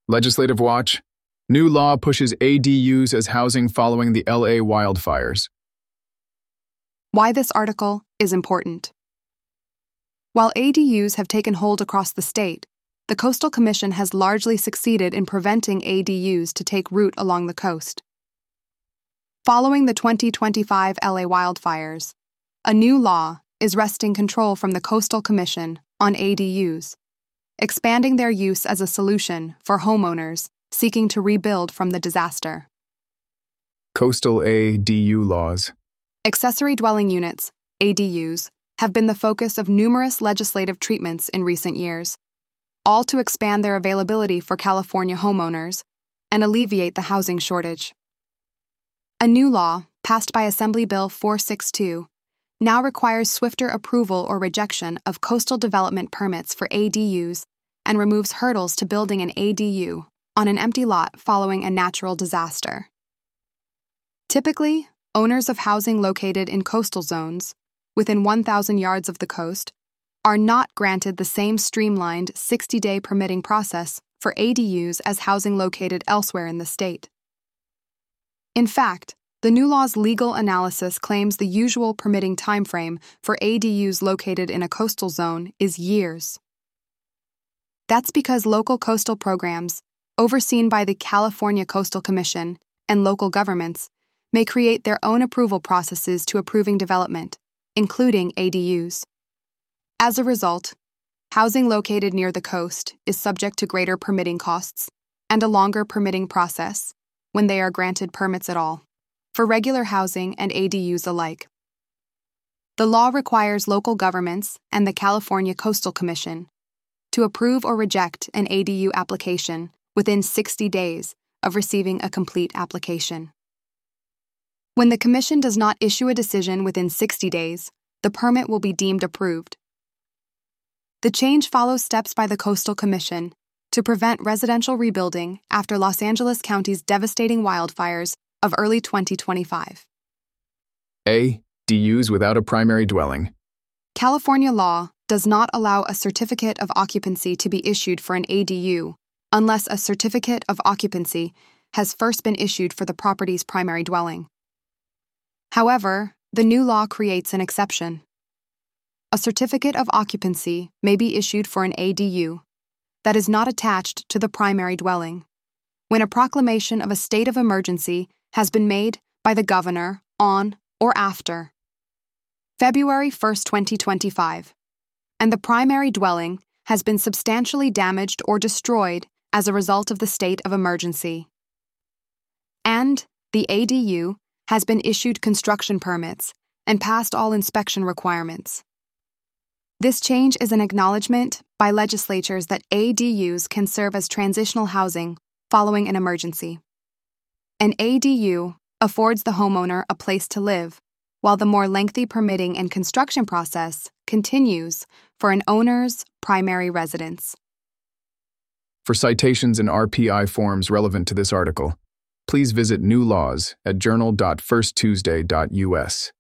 Legislative Watch. New law pushes ADUs as housing following the LA wildfires. Why this article is important. While ADUs have taken hold across the state, the Coastal Commission has largely succeeded in preventing ADUs to take root along the coast. Following the 2025 LA wildfires, a new law is wresting control from the Coastal Commission on ADUs, expanding their use as a solution for homeowners seeking to rebuild from the disaster. Coastal ADU laws. Accessory dwelling units, ADUs, have been the focus of numerous legislative treatments in recent years, all to expand their availability for California homeowners and alleviate the housing shortage. A new law, passed by Assembly Bill 462, now requires swifter approval or rejection of coastal development permits for ADUs and removes hurdles to building an ADU on an empty lot following a natural disaster. Typically, owners of housing located in coastal zones, within 1,000 yards of the coast, are not granted the same streamlined 60-day permitting process for ADUs as housing located elsewhere in the state. In fact, the new law's legal analysis claims the usual permitting timeframe for ADUs located in a coastal zone is years. That's because local coastal programs, overseen by the California Coastal Commission and local governments, may create their own approval processes to approving development, including ADUs. As a result, housing located near the coast is subject to greater permitting costs and a longer permitting process when they are granted permits at all, for regular housing and ADUs alike. The law requires local governments and the California Coastal Commission to approve or reject an ADU application within 60 days of receiving a complete application. When the Commission does not issue a decision within 60 days, the permit will be deemed approved. The change follows steps by the Coastal Commission to prevent residential rebuilding after Los Angeles County's devastating wildfires of early 2025. ADUs without a primary dwelling. California law does not allow a certificate of occupancy to be issued for an ADU unless a certificate of occupancy has first been issued for the property's primary dwelling. However, the new law creates an exception. A certificate of occupancy may be issued for an ADU that is not attached to the primary dwelling when a proclamation of a state of emergency has been made by the governor on or after February 1, 2025, and the primary dwelling has been substantially damaged or destroyed as a result of the state of emergency. And the ADU has been issued construction permits and passed all inspection requirements. This change is an acknowledgement by legislatures that ADUs can serve as transitional housing following an emergency. An ADU affords the homeowner a place to live, while the more lengthy permitting and construction process continues for an owner's primary residence. For citations and RPI forms relevant to this article, please visit New Laws at journal.firsttuesday.us.